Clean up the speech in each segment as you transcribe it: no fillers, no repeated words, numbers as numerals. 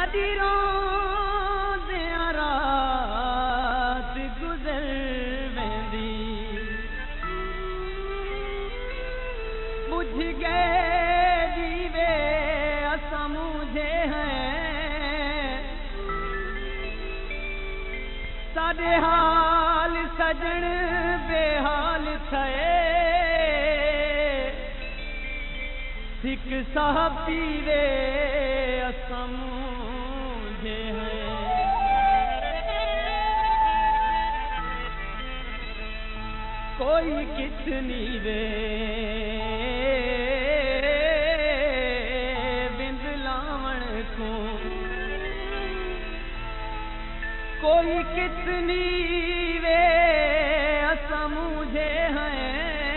साडी रोंदियां रात गुजर वेंदी बुझ गए दीवे असां मुझे हैं साडे हाल सजण बेहाल थए सिक साहब पीवे असां मुझे हैं कोई कितनी वे बिंद लावण को कोई कितनी वे असां मुझे हैं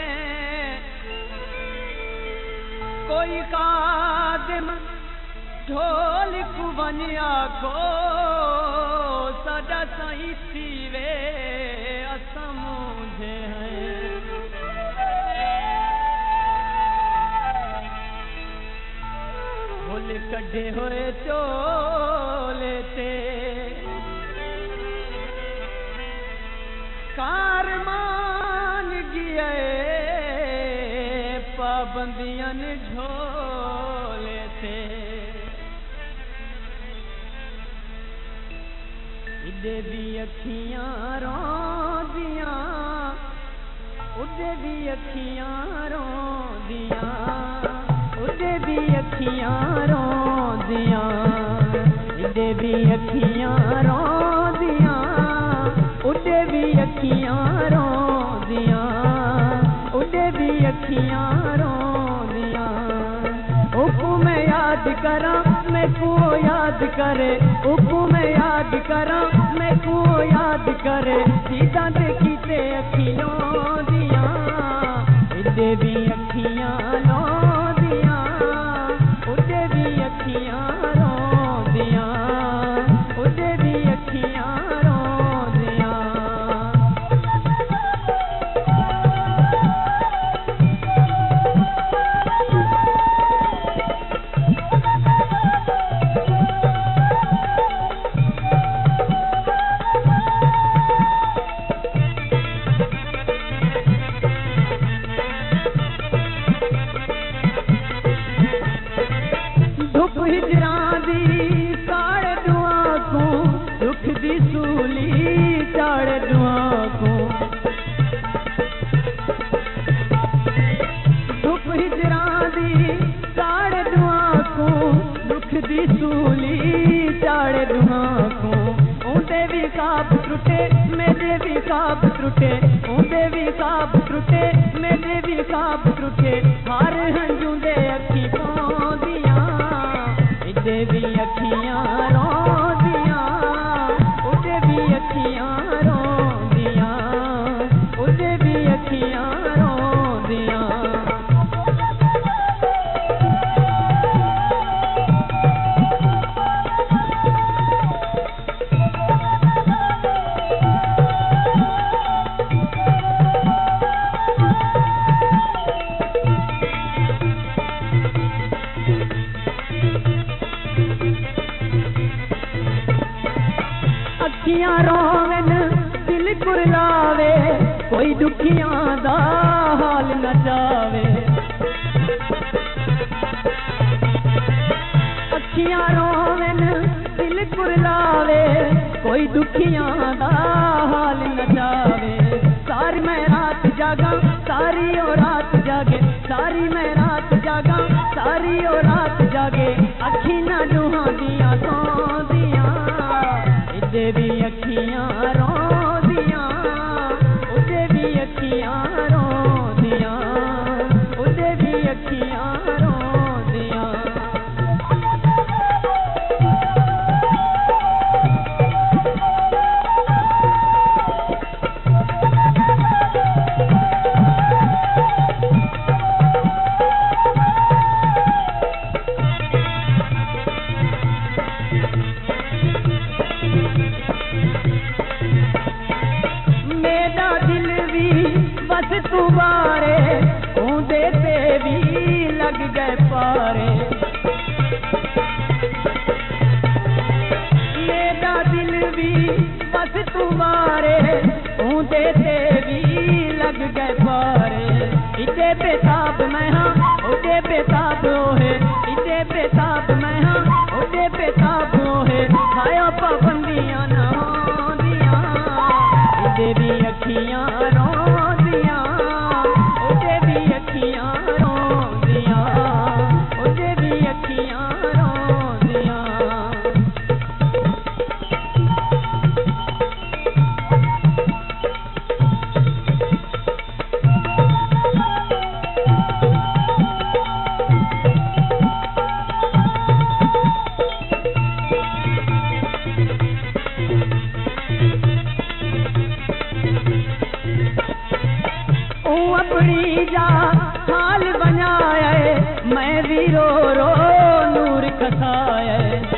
कोई कादिम ढोल कुवनिया को सदा सही थीवे असां मुझे हैं फुल कढ़े हुए चोले ते कारमान गिए पाबंदियां झोले थे इदे भी अखियां रोंदियां उदे भी अखियां रोंदियां उदे भी अखियां रोंदियां इदे भी अखियां रोंदियां उदे भी अखियां रोंदियां उदे भी अखियां रोंदियां हुक्म याद करा मैं को याद करे हुक्म याद करा मैं को याद करे सीधा देखीते अखियों दिया इदे भी अखियां रोंदियां उदे भी अखियां रोंदियां उदे भी अखियां वारे ऊंदे ते भी लग गए पारे इते बेताब मैं हाँ उते बेताब है इते बेताब मैं हाँ उते बेताब है खाया पाबंदियां ना होंदियां इते भी अखियां रोंदियां उते भी अखियां रोंदियां उते भी अखियां रोंदियां अपनी जा हाल बनाए मैं भी रो रो नूर खसाए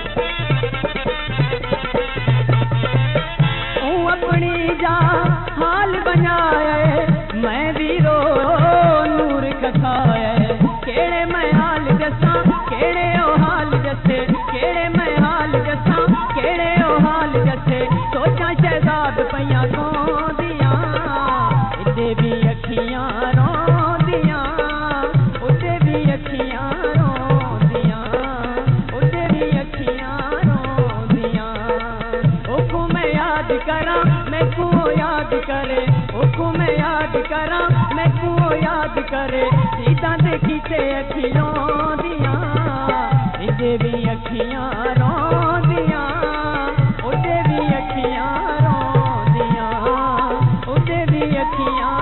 अपनी जा हाल बनाए मैं भी रो नूर खसाए केड़े मैं हाल जसा केड़े ओ हाल जसे केड़े मैं हाल जसा केड़े ओ हाल जसे सोचा शहजाद पैया कौन दिया इते भी अखियां रोंदियां उते भी अखियां रोंदियां उते भी अखियां रोंदियां ओको मैं याद करा मैं को याद करे ओको मैं याद करा मैं को याद करे सीधा देखी ते अखियों दियां इते भी अखियां रोंदियां उते भी अखियां रोंदियां उते भी अखियां